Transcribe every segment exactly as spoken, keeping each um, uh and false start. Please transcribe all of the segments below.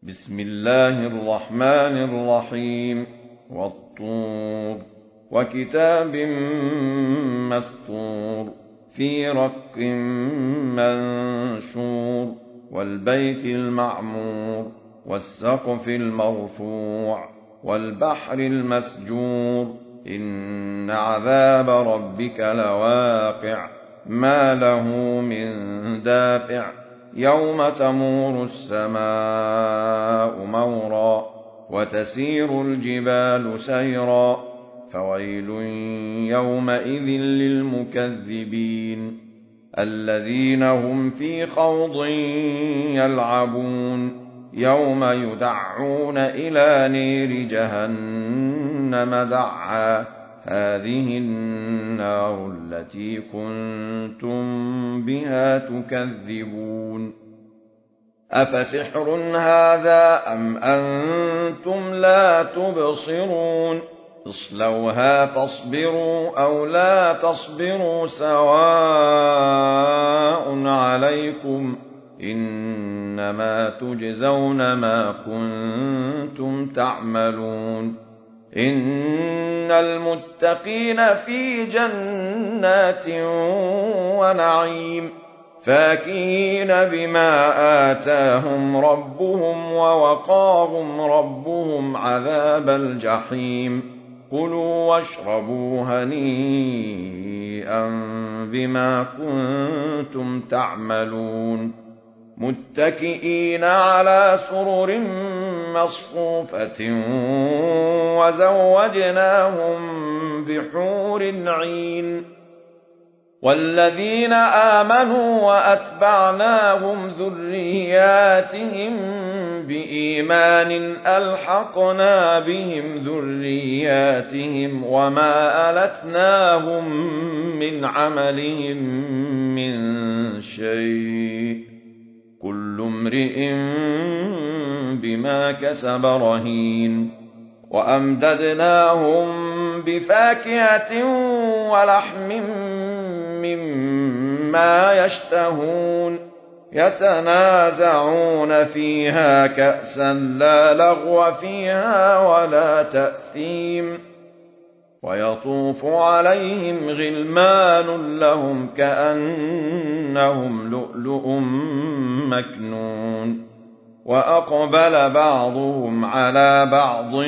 بسم الله الرحمن الرحيم والطور وكتاب مسطور في رق منشور والبيت المعمور والسقف المرفوع والبحر المسجور إن عذاب ربك لواقع ما له من دافع يوم تمور السماء مورا وتسير الجبال سيرا فويل يومئذ للمكذبين الذين هم في خوض يلعبون يوم يدعون إلى نير جهنم دعا هذه النار التي كنتم بها تكذبون أفسحر هذا أم أنتم لا تبصرون اصلوها فاصبروا أو لا تصبروا سواء عليكم إنما تجزون ما كنتم تعملون إن المتقين في جنات ونعيم فاكهين بما آتاهم ربهم ووقاهم ربهم عذاب الجحيم كلوا واشربوا هنيئا بما كنتم تعملون متكئين على سرر مصفوفة وزوجناهم بحور عين والذين آمنوا وأتبعناهم ذرياتهم بإيمان ألحقنا بهم ذرياتهم وما ألتناهم من عملهم من شيء كل امرئ بما كسب رهين وأمددناهم بفاكهة ولحم مما يشتهون يتنازعون فيها كأسا لا لغو فيها ولا تأثيم ويطوف عليهم غلمان لهم كأنهم لؤلؤ مكنون وأقبل بعضهم على بعض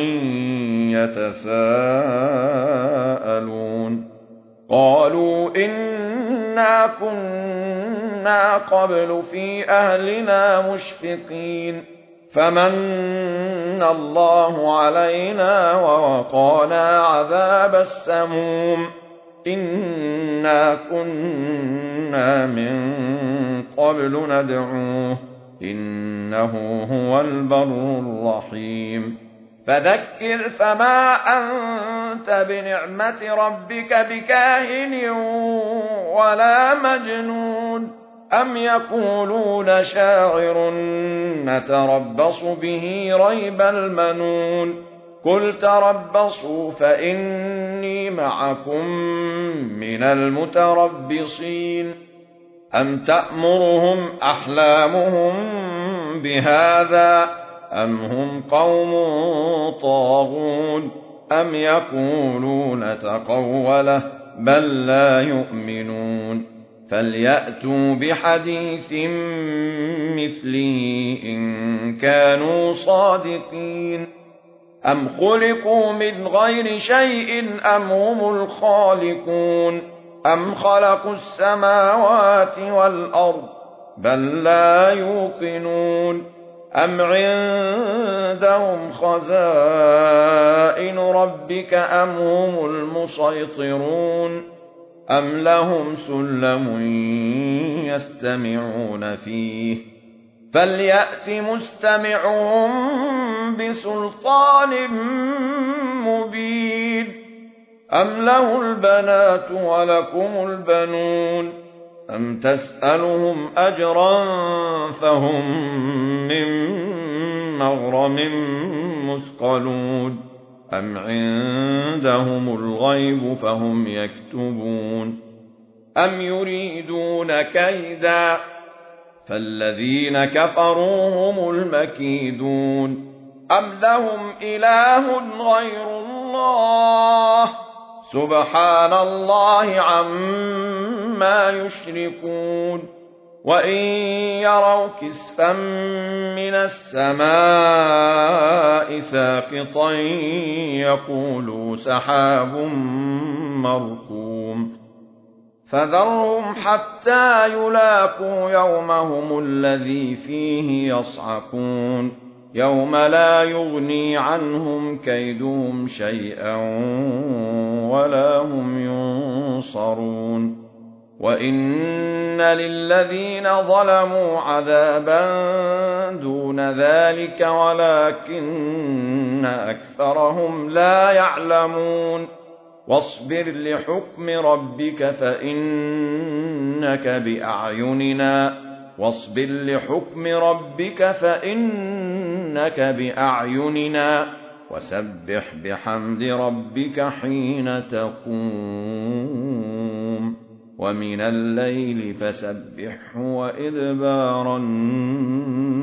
يتساءلون قالوا إنا كنا قبل في أهلنا مشفقين فمن الله علينا ووقانا عذاب السموم إنا كنا من قبل ندعوه إنه هو البر الرحيم فذكر فما أنت بنعمة ربك بكاهن ولا مجنون أم يقولون شاعر نتربص به ريب المنون قل تربصوا فإني معكم من المتربصين أم تأمرهم أحلامهم بهذا أم هم قوم طاغون أم يقولون تقوله بل لا يؤمنون فليأتوا بحديث مثله إن كانوا صادقين أم خلقوا من غير شيء أم هم الخالقون أم خلقوا السماوات والأرض بل لا يوقنون أم عندهم خزائن ربك أم هم المسيطرون أم لهم سلم يستمعون فيه فليأت مستمعهم بسلطان مبين أم له البنات ولكم البنون أم تسألهم أجرا فهم من مغرم مثقلون أم عندهم الغيب فهم يكتبون أم يريدون كيدا فالذين كفروا هم المكيدون أم لهم إله غير الله سبحان الله عما يشركون وإن يروا كسفا من السماء ساقطا يقولوا سحاب مركوم فذرهم حتى يلاقوا يومهم الذي فيه يصعقون يوم لا يغني عنهم كيدهم شيئا ولا هم ينصرون وإن للذين ظلموا عذابا دون ذلك ولكن أكثرهم لا يعلمون واصبر لحكم ربك فإنك بأعيننا واصبر لحكم ربك فإنك بأعيننا وسبح بحمد ربك حين تقوم ومن الليل فسبحه وإدبار النجوم